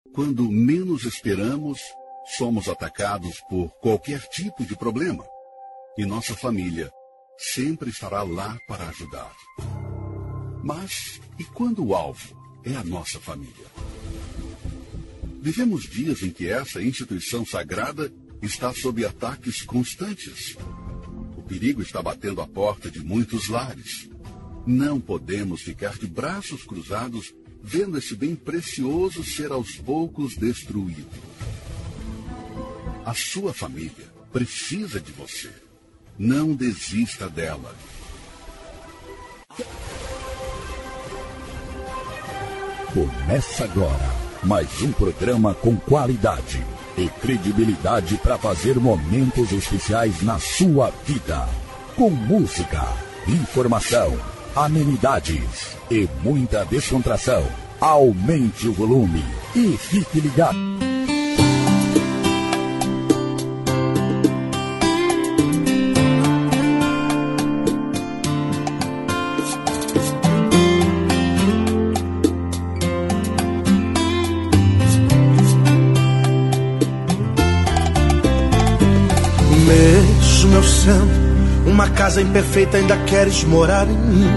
Quando menos esperamos, somos atacados por qualquer tipo de problema. E nossa família sempre estará lá para ajudar. Mas e quando o alvo é a nossa família? Vivemos dias em que essa instituição sagrada está sob ataques constantes. O perigo está batendo à porta de muitos lares. Não podemos ficar de braços cruzados vendo esse bem precioso ser aos poucos destruído. A sua família precisa de você. Não desista dela. Começa agora mais um programa com qualidade e credibilidade para fazer momentos especiais na sua vida. Com música, informação, amenidades e muita descontração. Aumente o volume e fique ligado. Mesmo eu sendo uma casa imperfeita, ainda queres morar em mim.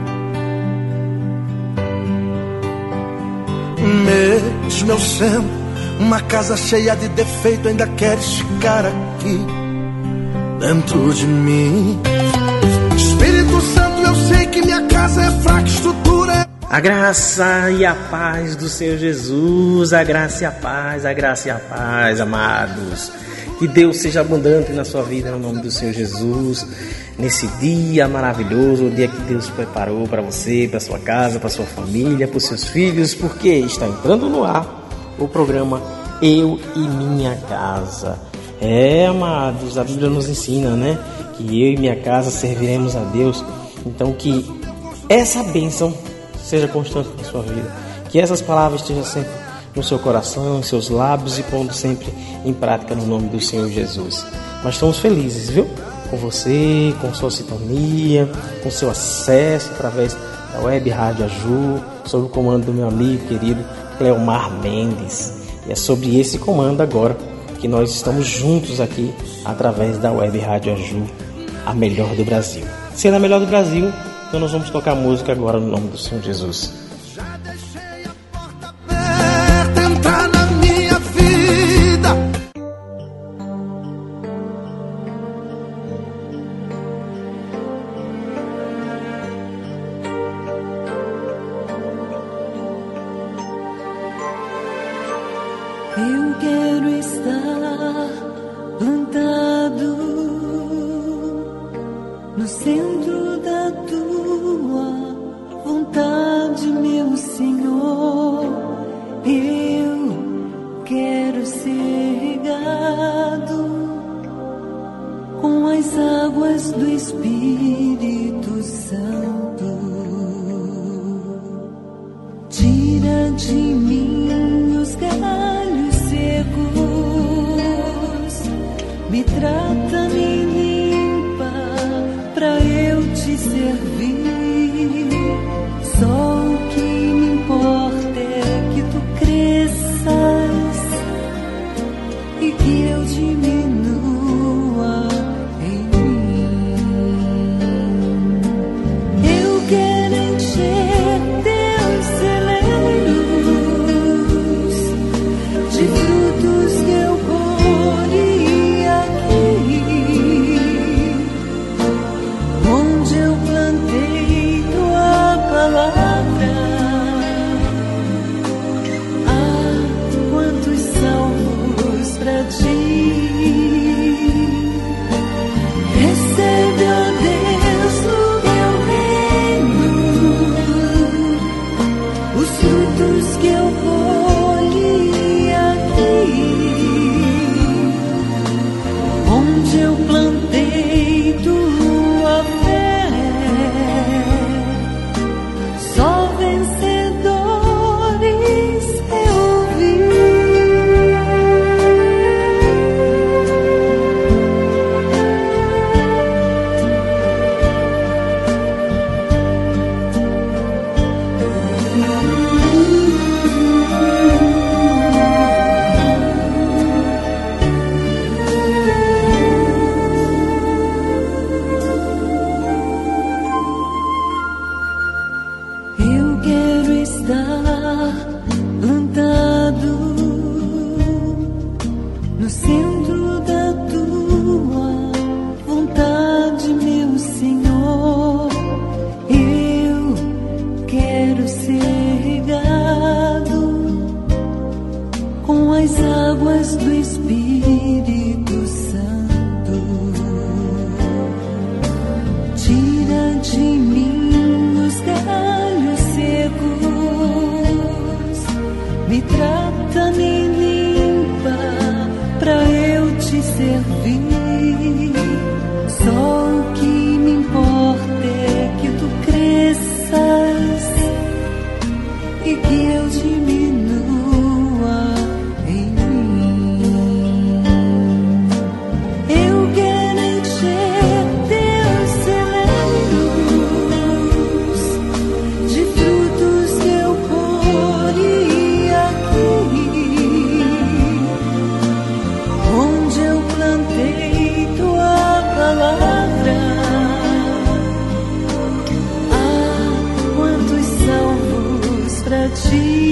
Mesmo eu sendo uma casa cheia de defeito, ainda queres ficar aqui dentro de mim. Espírito Santo, eu sei que minha casa é fraca, estrutura é... A graça e a paz do Senhor Jesus, a graça e a paz, amados. Que Deus seja abundante na sua vida, no nome do Senhor Jesus. Nesse dia maravilhoso, o dia que Deus preparou para você, para sua casa, para sua família, para os seus filhos, porque está entrando no ar o programa Eu e Minha Casa. Amados, a Bíblia nos ensina, né? Que eu e minha casa serviremos a Deus. Então que essa bênção seja constante na sua vida. Que essas palavras estejam sempre no seu coração, em seus lábios e pondo sempre em prática no nome do Senhor Jesus. Mas estamos felizes, viu? Com você, com sua sintonia, com seu acesso através da Web Rádio Aju, sob o comando do meu amigo querido Cleomar Mendes. E é sobre esse comando agora que nós estamos juntos aqui através da Web Rádio Aju, a melhor do Brasil. Sendo a melhor do Brasil, então nós vamos tocar música agora no nome do Senhor Jesus. Eu quero estar plantado no centro da tua vontade, meu Senhor. Eu quero ser regado com as águas do Espírito Santo. Tira de mim os galhos secos, me trata, me limpa, pra eu te servir. Só o que me importa é que tu cresças e que eu diminua em mim. Eu as águas do Espírito Santo. Tira de mim os galhos secos, me trata, me limpa, pra eu te servir. Só o que me importa é que tu cresças e que eu diminua em mim. Eu quero encher teus celeiros de frutos que eu colhi aqui, onde eu plantei tua palavra. Ah, quantos salvos pra ti.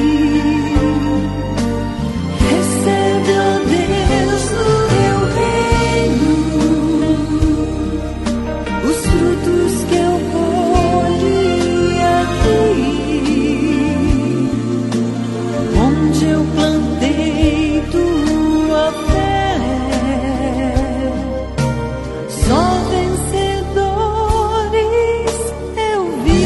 Recebe, ó Deus, no teu reino os frutos que eu colhi aqui, onde eu plantei tua fé. Só vencedores eu vi.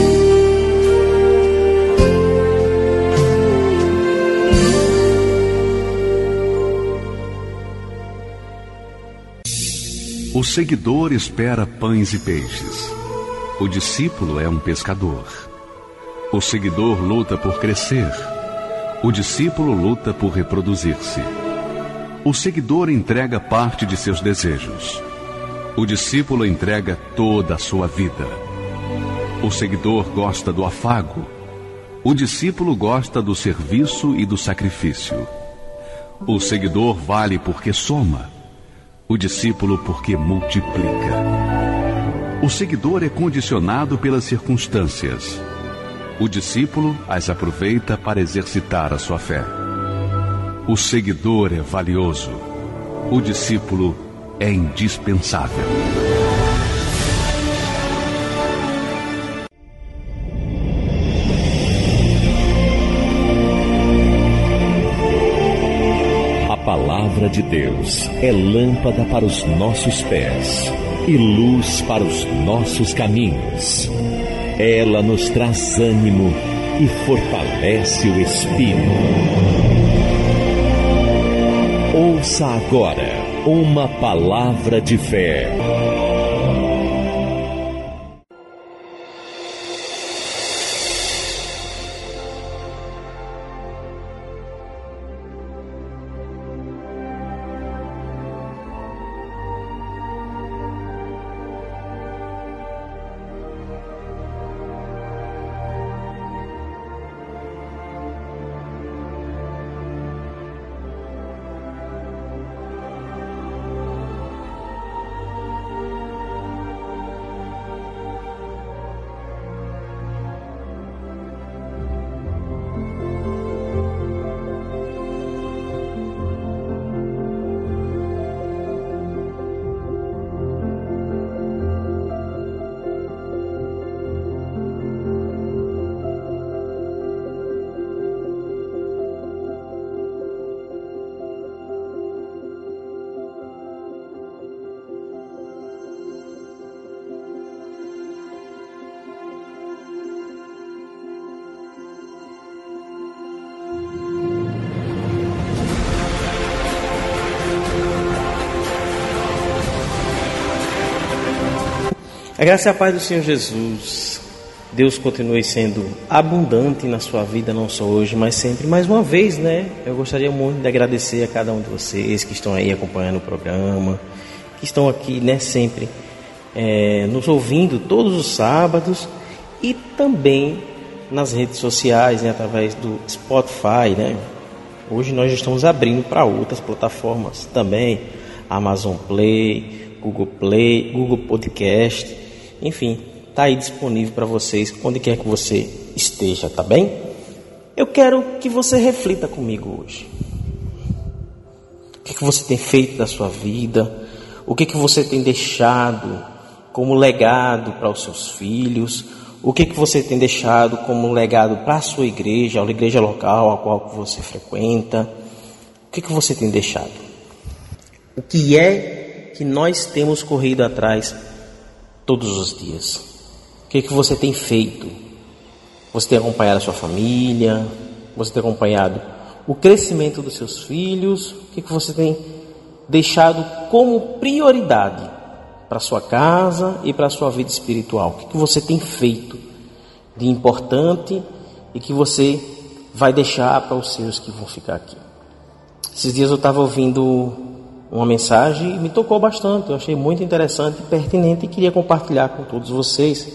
O seguidor espera pães e peixes. O discípulo é um pescador. O seguidor luta por crescer. O discípulo luta por reproduzir-se. O seguidor entrega parte de seus desejos. O discípulo entrega toda a sua vida. O seguidor gosta do afago. O discípulo gosta do serviço e do sacrifício. O seguidor vale porque soma. O discípulo porque multiplica. O seguidor é condicionado pelas circunstâncias. O discípulo as aproveita para exercitar a sua fé. O seguidor é valioso. O discípulo é indispensável. A palavra de Deus é lâmpada para os nossos pés e luz para os nossos caminhos. Ela nos traz ânimo e fortalece o espírito. Ouça agora uma palavra de fé. A graça e a paz do Senhor Jesus. Deus continue sendo abundante na sua vida, não só hoje, mas sempre. Mais uma vez, né? Eu gostaria muito de agradecer a cada um de vocês que estão aí acompanhando o programa, que estão aqui, né, sempre nos ouvindo todos os sábados e também nas redes sociais, né, através do Spotify, né? Hoje nós estamos abrindo para outras plataformas também, Amazon Play, Google Podcast, enfim, está aí disponível para vocês, onde quer que você esteja, tá bem? Eu quero que você reflita comigo hoje. O que você tem feito da sua vida? O que você tem deixado como legado para os seus filhos? O que você tem deixado como legado para a sua igreja, a igreja local a qual você frequenta? que você tem deixado? O que é que nós temos corrido atrás todos os dias? O que você tem feito? Você tem acompanhado a sua família? Você tem acompanhado o crescimento dos seus filhos? O que você tem deixado como prioridade para a sua casa e para a sua vida espiritual? O que você tem feito de importante e que você vai deixar para os seus que vão ficar aqui? Esses dias eu estava ouvindo uma mensagem e me tocou bastante. Eu achei muito interessante e pertinente e queria compartilhar com todos vocês.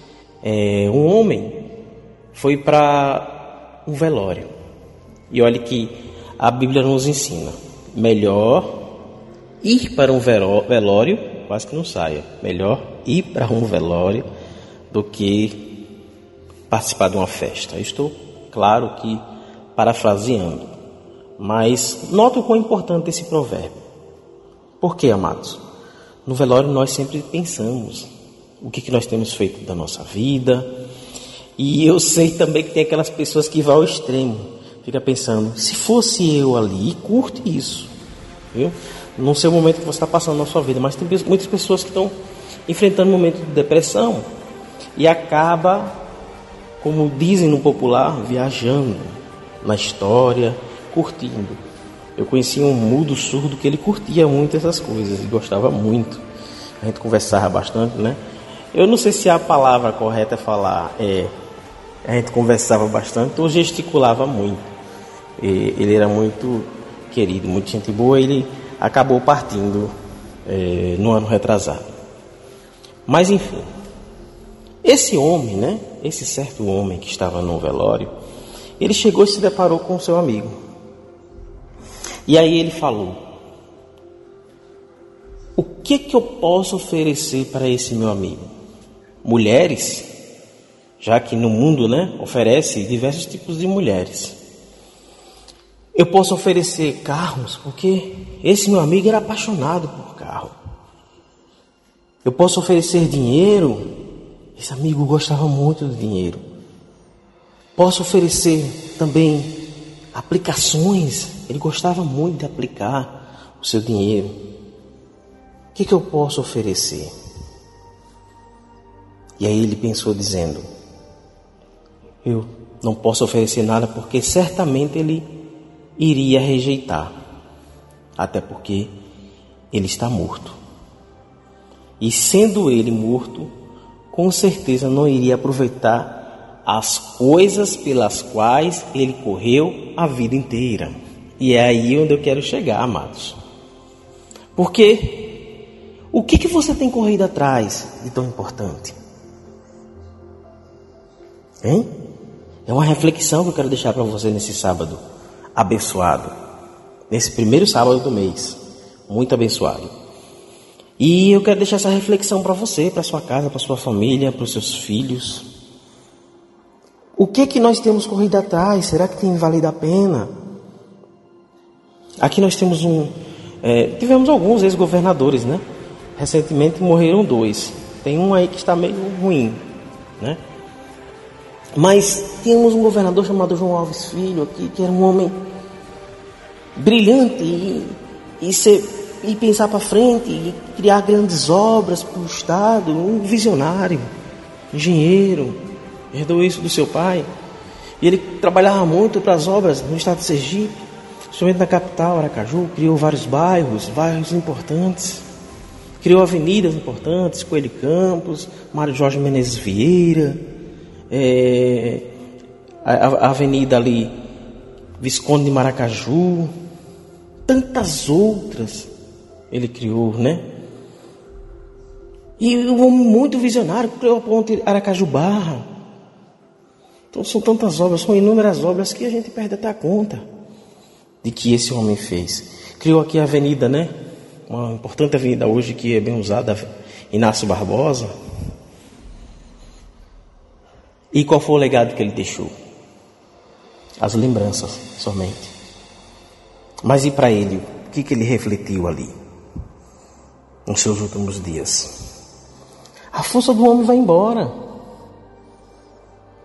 Um homem foi para um velório. E olha que a Bíblia nos ensina: melhor ir para um velório, quase que não saia, melhor ir para um velório do que participar de uma festa. Eu estou, claro que, parafraseando, mas nota o quão importante esse provérbio. Por quê, amados? No velório nós sempre pensamos o que nós temos feito da nossa vida. E eu sei também que tem aquelas pessoas que vão ao extremo, fica pensando, se fosse eu ali, e curte isso, viu? Não sei o momento que você está passando na sua vida, mas tem muitas pessoas que estão enfrentando um momento de depressão e acaba, como dizem no popular, viajando na história, curtindo. Eu conheci um mudo surdo que ele curtia muito essas coisas e gostava muito. A gente conversava bastante, né? Eu não sei se a palavra correta é falar, a gente conversava bastante ou gesticulava muito. Ele era muito querido, muito gente boa. Ele acabou partindo no ano retrasado. Mas enfim, esse homem, né? Esse certo homem que estava no velório, ele chegou e se deparou com o seu amigo. E aí ele falou: o que eu posso oferecer para esse meu amigo? Mulheres, já que no mundo, né, oferece diversos tipos de mulheres. Eu posso oferecer carros, porque esse meu amigo era apaixonado por carro. Eu posso oferecer dinheiro, esse amigo gostava muito do dinheiro. Posso oferecer também aplicações, ele gostava muito de aplicar o seu dinheiro. O que eu posso oferecer? E aí ele pensou dizendo: eu não posso oferecer nada porque certamente ele iria rejeitar, até porque ele está morto. E sendo ele morto, com certeza não iria aproveitar as coisas pelas quais ele correu a vida inteira. E é aí onde eu quero chegar, amados. Porque o que você tem corrido atrás de tão importante? Hein? É uma reflexão que eu quero deixar para você nesse sábado abençoado. Nesse primeiro sábado do mês. Muito abençoado. E eu quero deixar essa reflexão para você, para sua casa, para sua família, para os seus filhos. O que nós temos corrido atrás? Será que tem valido a pena? Aqui nós temos tivemos alguns ex-governadores, né? Recentemente morreram 2. Tem um aí que está meio ruim, né? Mas temos um governador chamado João Alves Filho aqui, que era um homem brilhante e pensar para frente e criar grandes obras para o Estado, um visionário, engenheiro, herdou isso do seu pai. E ele trabalhava muito para as obras no estado de Sergipe, principalmente na capital, Aracaju. Criou vários bairros importantes, criou avenidas importantes, Coelho Campos, Mário Jorge Menezes Vieira, a avenida ali, Visconde de Maracaju, tantas outras ele criou, né? E um homem muito visionário, criou a ponte Aracaju Barra. Então são tantas obras, são inúmeras obras que a gente perde até a conta de que esse homem fez. Criou aqui a avenida, né? Uma importante avenida hoje que é bem usada, Inácio Barbosa. E qual foi o legado que ele deixou? As lembranças somente. Mas e para ele? O que ele refletiu ali nos seus últimos dias? A força do homem vai embora.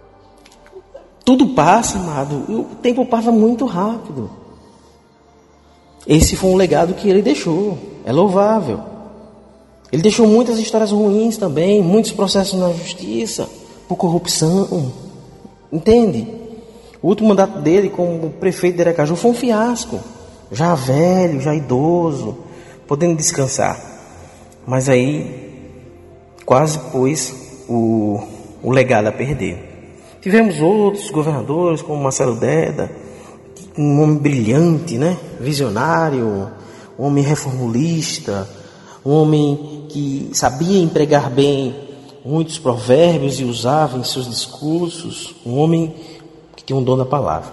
Tudo passa, amado. O tempo passa muito rápido. esse foi um legado que ele deixou, é louvável. Ele deixou muitas histórias ruins também, muitos processos na justiça, por corrupção, entende? O último mandato dele como prefeito de Aracaju foi um fiasco, já velho, já idoso, podendo descansar. Mas aí quase pôs o legado a perder. Tivemos outros governadores, como Marcelo Deda, um homem brilhante, né? Visionário, um homem reformulista, um homem que sabia empregar bem muitos provérbios e usava em seus discursos, um homem que tinha um dom da palavra.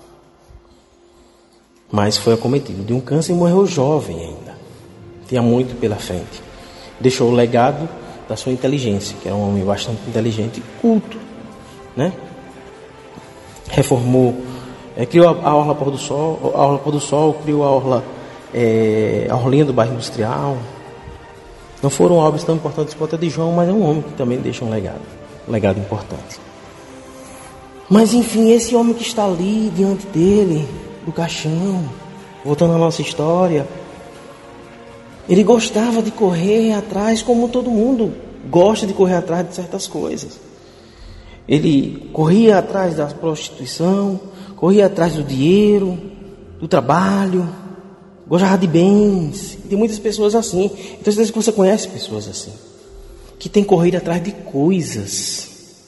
Mas foi acometido de um câncer e morreu jovem ainda. Tinha muito pela frente. Deixou o legado da sua inteligência, que era um homem bastante inteligente e culto, né? Reformou, criou a Orla Pôr do Sol, criou a Orlinha do Bairro Industrial. Não foram obras tão importantes quanto a de João, mas é um homem que também deixa um legado importante. Mas enfim, esse homem que está ali diante dele, do caixão, voltando à nossa história, ele gostava de correr atrás, como todo mundo gosta de correr atrás de certas coisas. Ele corria atrás da prostituição, corria atrás do dinheiro, do trabalho, gostava de bens. Tem muitas pessoas assim. Então, às que você conhece pessoas assim, que têm corrido atrás de coisas,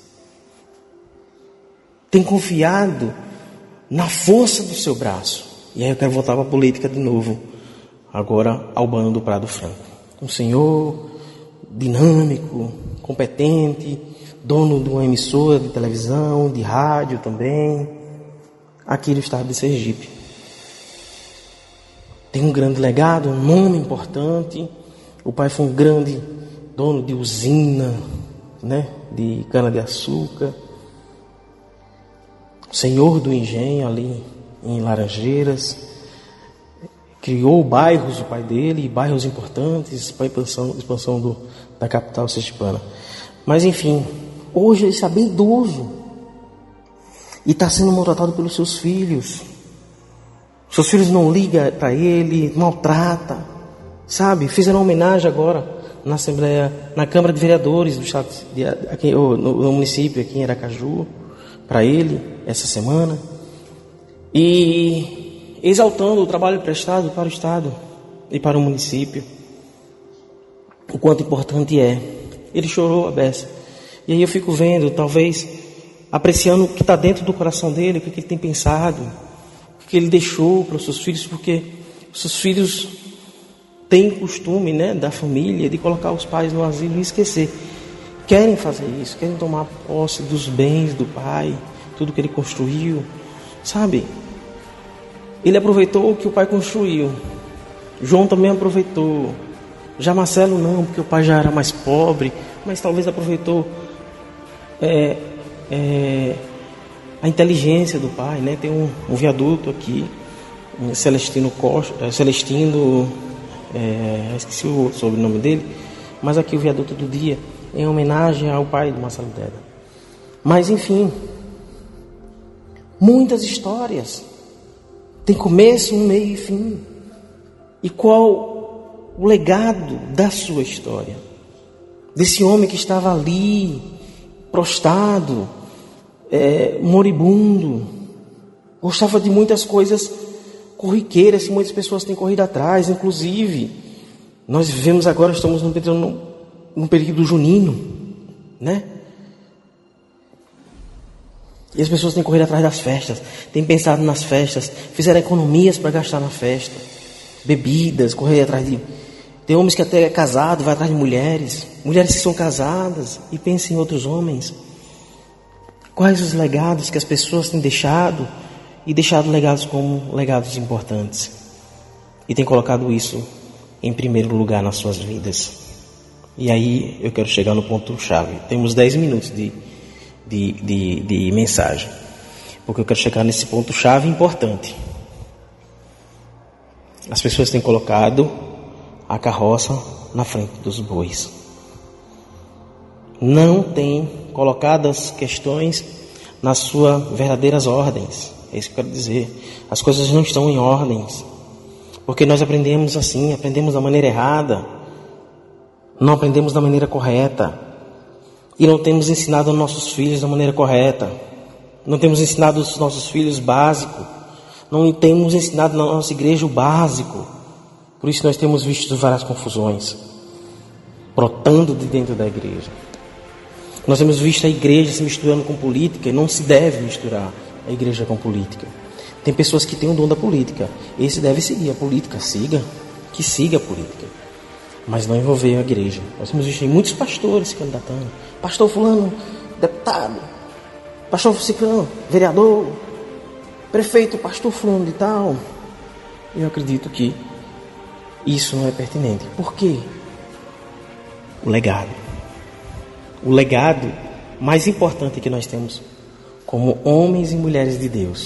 tem confiado na força do seu braço. E aí eu quero voltar para a política de novo, agora Albano do Prado Franco. Um senhor dinâmico, competente, dono de uma emissora de televisão, de rádio também, aqui no estado de Sergipe. Tem um grande legado, um nome importante. O pai foi um grande dono de usina, né, de cana-de-açúcar. Senhor do engenho ali em Laranjeiras. Criou bairros, o pai dele, bairros importantes para a expansão da capital sergipana. Mas enfim, hoje ele está bem idoso e está sendo maltratado pelos seus filhos. Seus filhos não ligam para ele, maltrata, sabe? Fizeram uma homenagem agora na Assembleia, na Câmara de Vereadores do estado, aqui, no município, aqui em Aracaju, para ele, essa semana. E exaltando o trabalho prestado para o estado e para o município. O quanto importante é. Ele chorou a beça. E aí eu fico vendo, talvez, apreciando o que está dentro do coração dele, o que ele tem pensado, que ele deixou para os seus filhos, porque os seus filhos têm costume, né, da família, de colocar os pais no asilo e esquecer. Querem fazer isso, querem tomar posse dos bens do pai, tudo que ele construiu, sabe? Ele aproveitou o que o pai construiu. João também aproveitou. Já Marcelo não, porque o pai já era mais pobre, mas talvez aproveitou a inteligência do pai, né? Tem um viaduto aqui, Celestino, esqueci o sobrenome dele, mas aqui o viaduto do dia, em homenagem ao pai do Marcelo Deda. Mas enfim, muitas histórias, tem começo, um meio e fim. E qual o legado da sua história? Desse homem que estava ali, prostrado, moribundo, gostava de muitas coisas corriqueiras que muitas pessoas têm corrido atrás. Inclusive, nós vivemos agora, estamos num período junino, né? E as pessoas têm corrido atrás das festas, têm pensado nas festas, fizeram economias para gastar na festa, bebidas, correr atrás de... Tem homens que até é casado, vai atrás de mulheres que são casadas e pensam em outros homens. Quais os legados que as pessoas têm deixado e deixado legados como legados importantes? E têm colocado isso em primeiro lugar nas suas vidas. E aí eu quero chegar no ponto-chave. Temos 10 minutos de mensagem, porque eu quero chegar nesse ponto-chave importante. As pessoas têm colocado a carroça na frente dos bois. Não têm colocado as questões nas suas verdadeiras ordens. É isso que eu quero dizer. As coisas não estão em ordens. Porque nós aprendemos assim, aprendemos da maneira errada, não aprendemos da maneira correta, e não temos ensinado aos nossos filhos da maneira correta, não temos ensinado aos nossos filhos o básico, não temos ensinado na nossa igreja o básico. Por isso nós temos visto várias confusões brotando de dentro da igreja. Nós temos visto a igreja se misturando com política, e não se deve misturar a igreja com política. Tem pessoas que têm o dom da política, esse deve seguir a política, que siga a política, mas não envolver a igreja. Nós temos visto muitos pastores se candidatando, pastor fulano, deputado, pastor ciclano, vereador, prefeito, pastor fulano de tal. Eu acredito que isso não é pertinente. Por quê? O legado mais importante que nós temos como homens e mulheres de Deus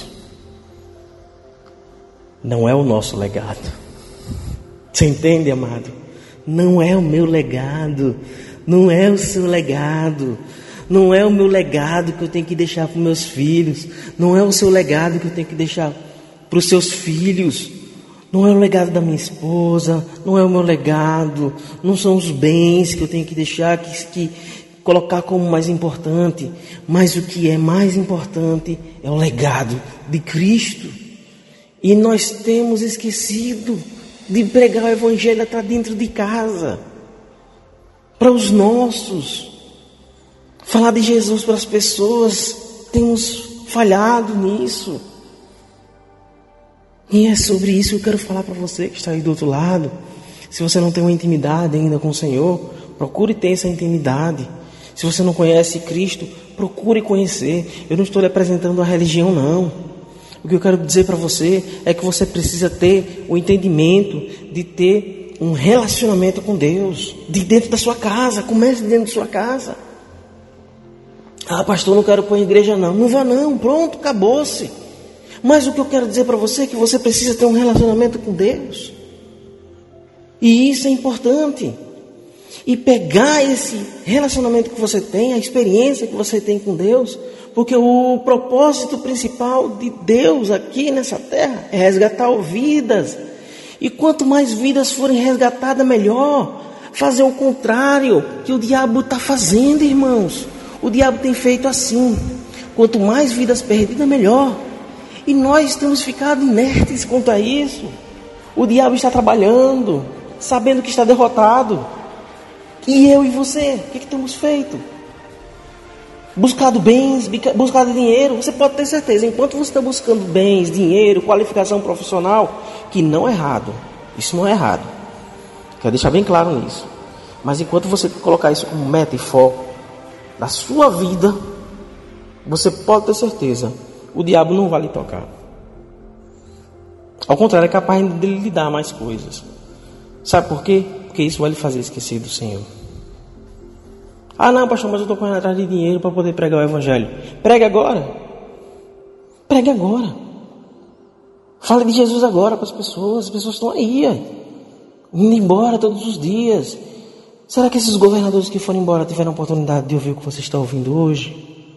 não é o nosso legado. Você entende, amado? Não é o meu legado, não é o seu legado, não é o meu legado que eu tenho que deixar para os meus filhos, não é o seu legado que eu tenho que deixar para os seus filhos, não é o legado da minha esposa, não é o meu legado, não são os bens que eu tenho que deixar, que colocar como mais importante, mas o que é mais importante é o legado de Cristo. E nós temos esquecido de pregar o evangelho até dentro de casa, para os nossos, falar de Jesus para as pessoas. Temos falhado nisso. E é sobre isso que eu quero falar para você que está aí do outro lado. Se você não tem uma intimidade ainda com o Senhor, procure ter essa intimidade. Se você não conhece Cristo, procure conhecer. Eu não estou lhe apresentando a religião, não. O que eu quero dizer para você é que você precisa ter o entendimento de ter um relacionamento com Deus, de dentro da sua casa. Comece dentro da sua casa. Ah, pastor, não quero pôr em igreja não. Não vá não, pronto, acabou-se. Mas o que eu quero dizer para você é que você precisa ter um relacionamento com Deus. E isso é importante. E pegar esse relacionamento que você tem, a experiência que você tem com Deus, porque o propósito principal de Deus aqui nessa terra é resgatar vidas. E quanto mais vidas forem resgatadas, melhor. Fazer o contrário que o diabo está fazendo, irmãos. O diabo tem feito assim. Quanto mais vidas perdidas, melhor. E nós temos ficado inertes quanto a isso. O diabo está trabalhando, sabendo que está derrotado. E eu e você, o que temos feito? Buscado bens, buscado dinheiro. Você pode ter certeza, enquanto você está buscando bens, dinheiro, qualificação profissional, que não é errado, isso não é errado, quero deixar bem claro nisso. Mas enquanto você colocar isso como meta e foco da sua vida, você pode ter certeza, o diabo não vai lhe tocar. Ao contrário, é capaz de lhe dar mais coisas. Sabe por quê? Porque isso vai lhe fazer esquecer do Senhor. Ah não, pastor, mas eu estou correndo atrás de dinheiro para poder pregar o evangelho. Pregue agora. Pregue agora. Fale de Jesus agora para as pessoas estão aí, indo embora todos os dias. Será que esses governadores que foram embora tiveram a oportunidade de ouvir o que você está ouvindo hoje?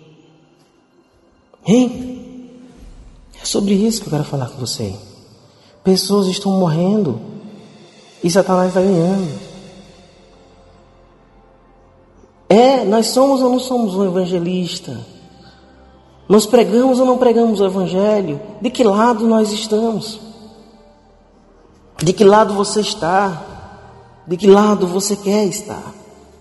Hein? É sobre isso que eu quero falar com você. Pessoas estão morrendo e Satanás vai ganhando. Nós somos ou não somos um evangelista? Nós pregamos ou não pregamos o evangelho? De que lado nós estamos? De que lado você está? De que lado você quer estar?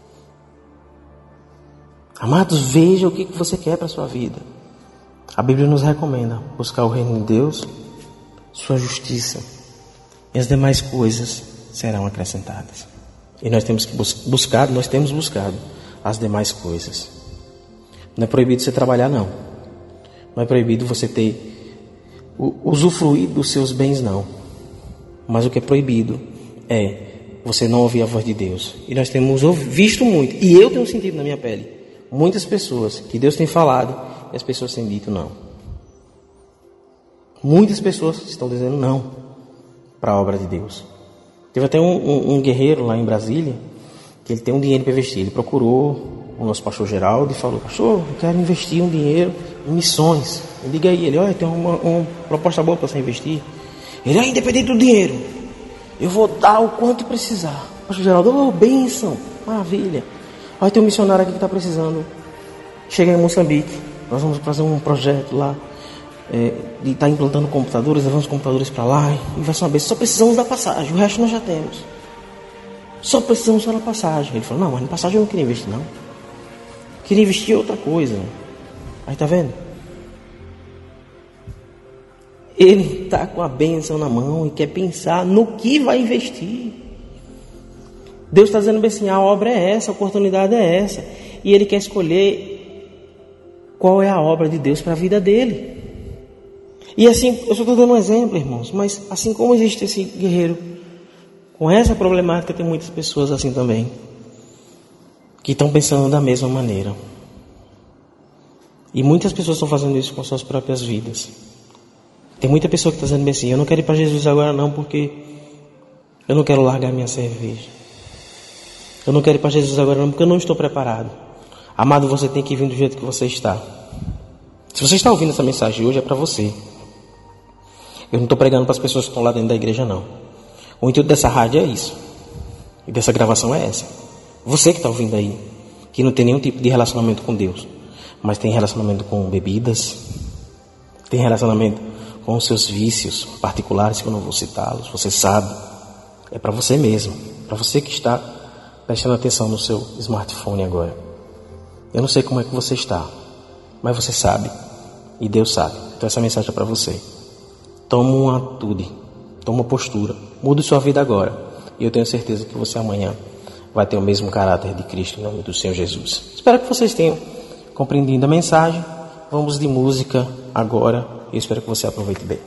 Amados, veja o que você quer para a sua vida. A Bíblia nos recomenda buscar o reino de Deus, sua justiça, e as demais coisas serão acrescentadas. E nós temos que buscar, nós temos buscado as demais coisas. Não é proibido você trabalhar, não. Não é proibido você ter usufruir dos seus bens, não. Mas o que é proibido é você não ouvir a voz de Deus. E nós temos visto muito, e eu tenho sentido na minha pele, muitas pessoas que Deus tem falado e as pessoas têm dito não. Muitas pessoas estão dizendo não para a obra de Deus. Teve até um guerreiro lá em Brasília, que ele tem um dinheiro para investir. Ele procurou o nosso pastor Geraldo e falou: pastor, eu quero investir um dinheiro em missões. Eu diga aí, ele, olha, tem uma proposta boa para você investir. Ele, independente do dinheiro, Eu vou dar o quanto precisar. Pastor Geraldo, bênção, maravilha. Olha, tem um missionário aqui que está precisando. Chega em Moçambique. Nós vamos fazer um projeto lá de estar implantando computadores, levando os computadores para lá e vai ser uma bênção. Só precisamos da passagem, o resto nós já temos. Só precisamos da passagem. Ele falou, não, mas na passagem eu não queria investir, não. Queria investir em outra coisa. Aí tá vendo? Ele está com a bênção na mão e quer pensar no que vai investir. Deus está dizendo bem assim, a obra é essa, a oportunidade é essa. E ele quer escolher qual é a obra de Deus para a vida dele. E assim, eu só estou dando um exemplo, irmãos, mas assim como existe esse guerreiro, com essa problemática tem muitas pessoas assim também, que estão pensando da mesma maneira. E muitas pessoas estão fazendo isso com suas próprias vidas. Tem muita pessoa que está dizendo bem assim, eu não quero ir para Jesus agora não, porque eu não quero largar minha cerveja. Eu não quero ir para Jesus agora não, porque eu não estou preparado. Amado, você tem que vir do jeito que você está. Se você está ouvindo essa mensagem hoje, é para você. Eu não estou pregando para as pessoas que estão lá dentro da igreja, não. O intuito dessa rádio é isso. E dessa gravação é essa. Você que está ouvindo aí, que não tem nenhum tipo de relacionamento com Deus, mas tem relacionamento com bebidas, tem relacionamento com os seus vícios particulares, que eu não vou citá-los, você sabe. É para você mesmo. Para você que está prestando atenção no seu smartphone agora. Eu não sei como é que você está, mas você sabe. E Deus sabe. Então essa mensagem é para você. Toma uma atitude, toma uma postura, mude sua vida agora. E eu tenho certeza que você amanhã vai ter o mesmo caráter de Cristo em nome do Senhor Jesus. Espero que vocês tenham compreendido a mensagem. Vamos de música agora. Eu espero que você aproveite bem.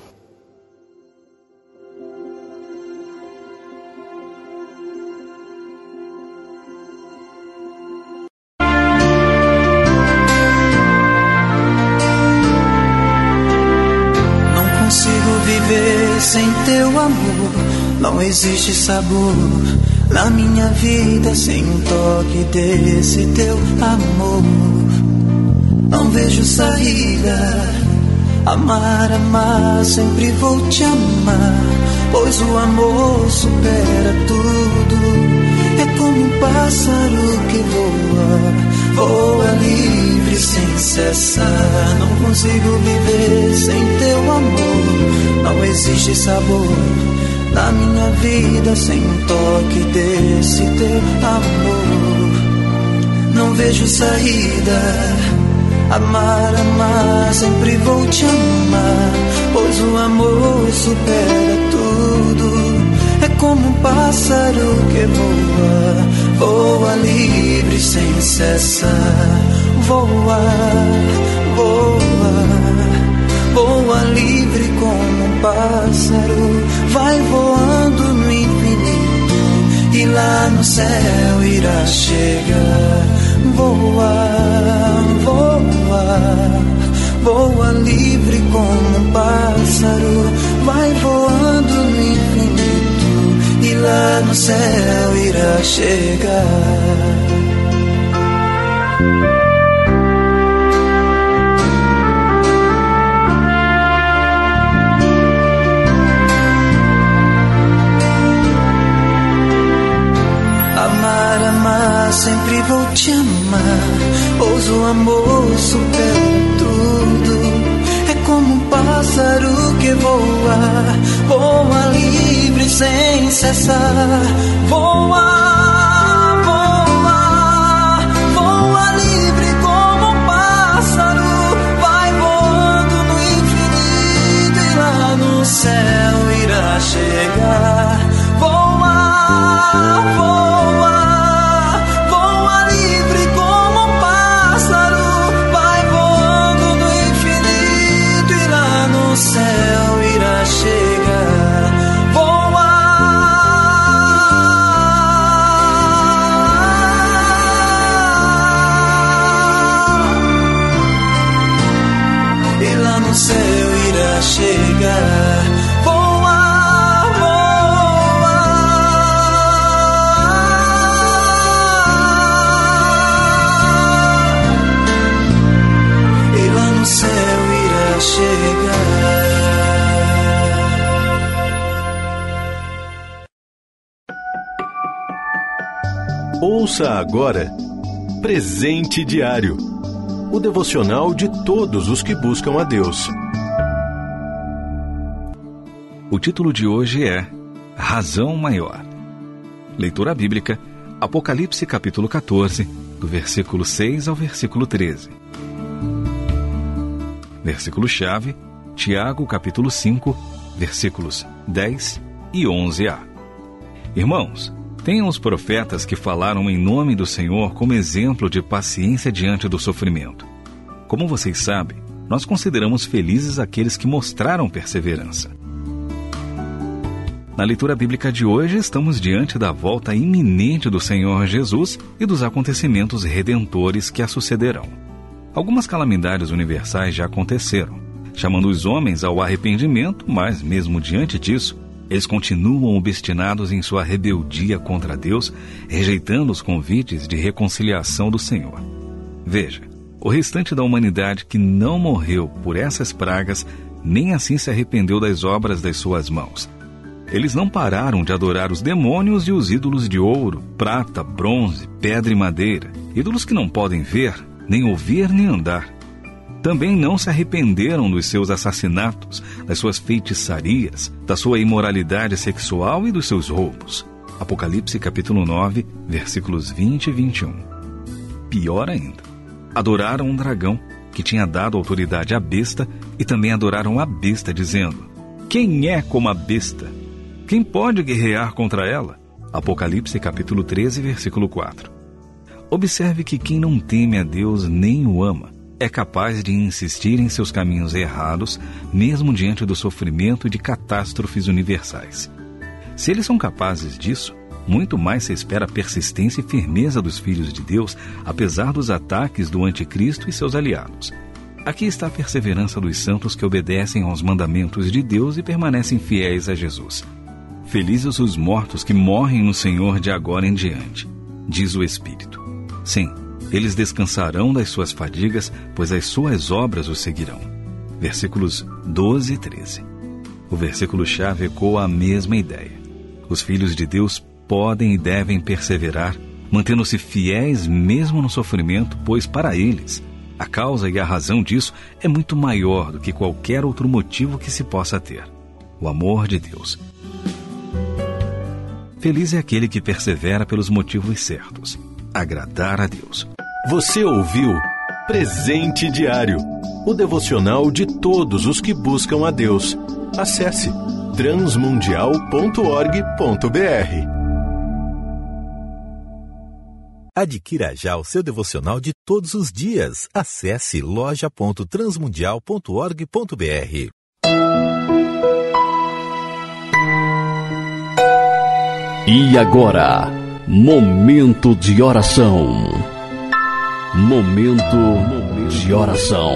Sem teu amor, não existe sabor na minha vida sem um toque desse teu amor. Não vejo saída, amar, sempre vou te amar, pois o amor supera tudo. É como um pássaro que voa livre sem cessar. Não consigo viver sem teu amor. Não existe sabor na minha vida sem um toque desse teu amor. Não vejo saída, amar, sempre vou te amar, pois o amor supera tudo. É como um pássaro que voa livre sem cessar. Voa livre como um pássaro, vai voando no infinito e lá no céu irá chegar. Voa livre como um pássaro, vai voando no infinito e lá no céu irá chegar. Amar, sempre vou te amar, pois o amor supera tudo. É como um pássaro que voa livre sem cessar. Voa livre como um pássaro, vai voando no infinito e lá no céu irá chegar. Voa livre como um pássaro, vai voando no infinito e lá no céu irá chegar. E lá no céu irá chegar. Ouça agora Presente Diário, o devocional de todos os que buscam a Deus. O título de hoje é Razão Maior. Leitura bíblica, Apocalipse capítulo 14, do versículo 6 ao versículo 13. Versículo-chave, Tiago capítulo 5, versículos 10 e 11a. Irmãos, tenham os profetas que falaram em nome do Senhor como exemplo de paciência diante do sofrimento. Como vocês sabem, nós consideramos felizes aqueles que mostraram perseverança. Na leitura bíblica de hoje, estamos diante da volta iminente do Senhor Jesus e dos acontecimentos redentores que a sucederão. Algumas calamidades universais já aconteceram, chamando os homens ao arrependimento, mas mesmo diante disso, eles continuam obstinados em sua rebeldia contra Deus, rejeitando os convites de reconciliação do Senhor. Veja, o restante da humanidade que não morreu por essas pragas, nem assim se arrependeu das obras das suas mãos. Eles não pararam de adorar os demônios e os ídolos de ouro, prata, bronze, pedra e madeira, ídolos que não podem ver, nem ouvir, nem andar. Também não se arrependeram dos seus assassinatos, das suas feitiçarias, da sua imoralidade sexual e dos seus roubos. Apocalipse capítulo 9, versículos 20 e 21. Pior ainda, adoraram um dragão que tinha dado autoridade à besta e também adoraram a besta, dizendo: quem é como a besta? Quem pode guerrear contra ela? Apocalipse capítulo 13, versículo 4. Observe que quem não teme a Deus nem o ama é capaz de insistir em seus caminhos errados, mesmo diante do sofrimento e de catástrofes universais. Se eles são capazes disso, muito mais se espera a persistência e firmeza dos filhos de Deus, apesar dos ataques do anticristo e seus aliados. Aqui está a perseverança dos santos que obedecem aos mandamentos de Deus e permanecem fiéis a Jesus. Felizes os mortos que morrem no Senhor de agora em diante, diz o Espírito. Sim, eles descansarão das suas fadigas, pois as suas obras os seguirão. Versículos 12 e 13. O versículo-chave ecoa a mesma ideia. Os filhos de Deus podem e devem perseverar, mantendo-se fiéis mesmo no sofrimento, pois para eles, a causa e a razão disso é muito maior do que qualquer outro motivo que se possa ter: o amor de Deus. Feliz é aquele que persevera pelos motivos certos: agradar a Deus. Você ouviu Presente Diário, o devocional de todos os que buscam a Deus. Acesse transmundial.org.br. Adquira já o seu devocional de todos os dias. Acesse loja.transmundial.org.br. E agora, momento de oração. Momento de oração.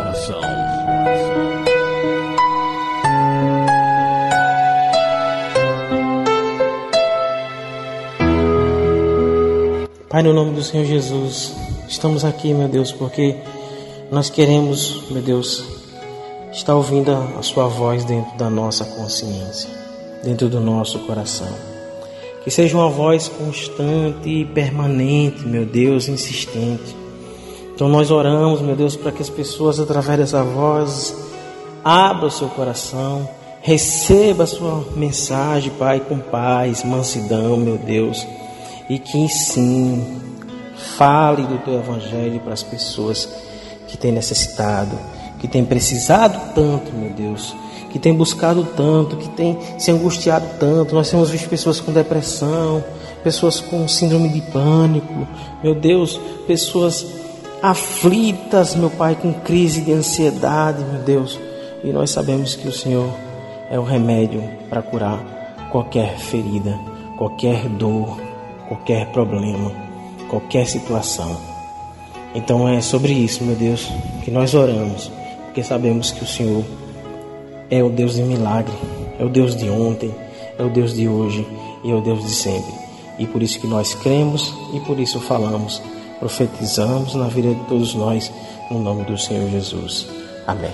Pai, no nome do Senhor Jesus, estamos aqui, meu Deus, porque nós queremos, meu Deus, estar ouvindo a sua voz dentro da nossa consciência, dentro do nosso coração. Que seja uma voz constante e permanente, meu Deus, insistente. Então nós oramos, meu Deus, para que as pessoas, através dessa voz, abram o seu coração, receba a sua mensagem, Pai, com paz, mansidão, meu Deus, e que ensine, fale do teu evangelho para as pessoas que têm necessitado, que têm precisado tanto, meu Deus, que tem buscado tanto, que tem se angustiado tanto. Nós temos visto pessoas com depressão, pessoas com síndrome de pânico, meu Deus, pessoas aflitas, meu Pai, com crise de ansiedade, meu Deus. E nós sabemos que o Senhor é o remédio para curar qualquer ferida, qualquer dor, qualquer problema, qualquer situação. Então é sobre isso, meu Deus, que nós oramos, porque sabemos que o Senhor é o Deus de milagre, é o Deus de ontem, é o Deus de hoje e é o Deus de sempre. E por isso que nós cremos e por isso falamos, profetizamos na vida de todos nós, no nome do Senhor Jesus. Amém.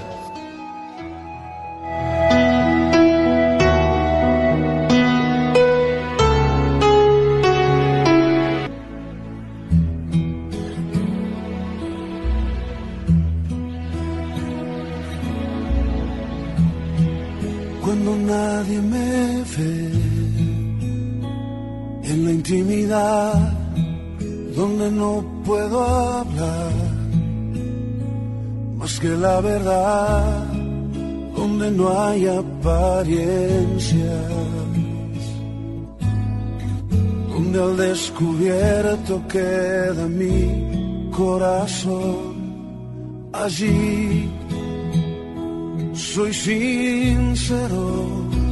ve en la intimidad donde no puedo hablar más que la verdad, donde no hay apariencias, donde al descubierto queda mi corazón. Allí soy sincero,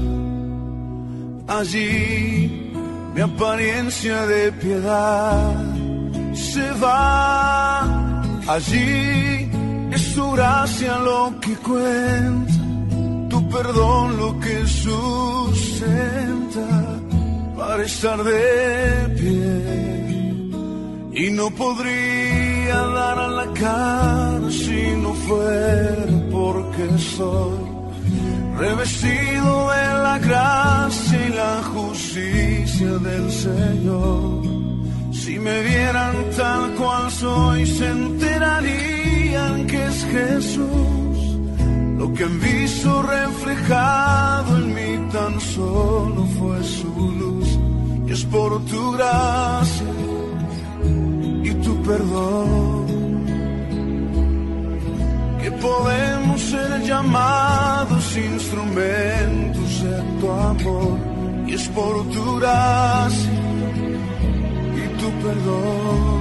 allí mi apariencia de piedad se va, allí es tu gracia lo que cuenta, tu perdón lo que sustenta para estar de pie. Y no podría dar a la cara si no fuera porque soy revestido de la gracia y la justicia del Señor. Si me vieran tal cual soy, se enterarían que es Jesús. Lo que han visto reflejado en mí tan solo fue su luz. Y es por tu gracia y tu perdón que podemos ser llamados instrumentos de tu amor. Y es por tu gracia y tu perdón.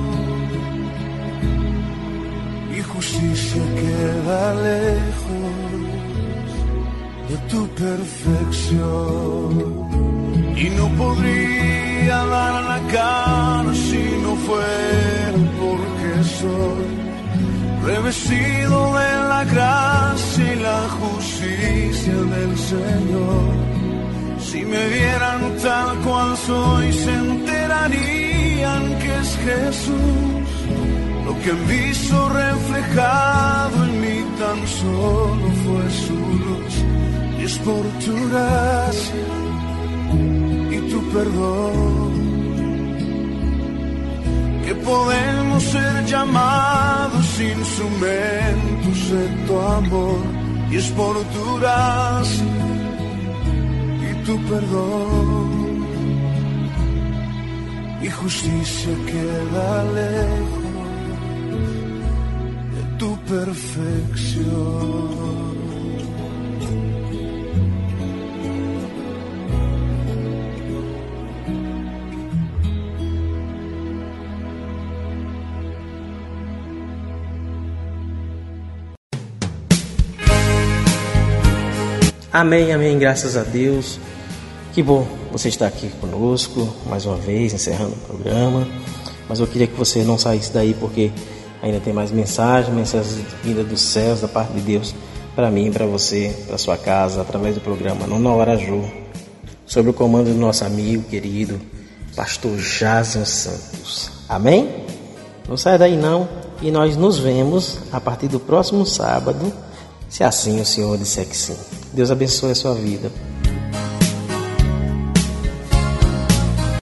Mi justicia queda lejos de tu perfección. Y no podría dar la cara si no fuera porque soy revestido de la gracia y la justicia del Señor. Si me vieran tal cual soy, se enterarían que es Jesús. Lo que han visto reflejado en mí tan solo fue su luz. Y es por tu gracia y tu perdón que podemos ser llamados instrumentos de tu amor. Y es por tu gracia y tu perdón. Mi justicia queda lejos de tu perfección. Amém, amém, graças a Deus. Que bom você estar aqui conosco, mais uma vez, encerrando o programa. Mas eu queria que você não saísse daí, porque ainda tem mais mensagens vindas dos céus, da parte de Deus, para mim, para você, para sua casa, através do programa Nono Araju, sobre o comando do nosso amigo, querido, pastor Jason Santos. Amém? Não saia daí não, e nós nos vemos a partir do próximo sábado, se assim o Senhor disser que sim. Deus abençoe a sua vida.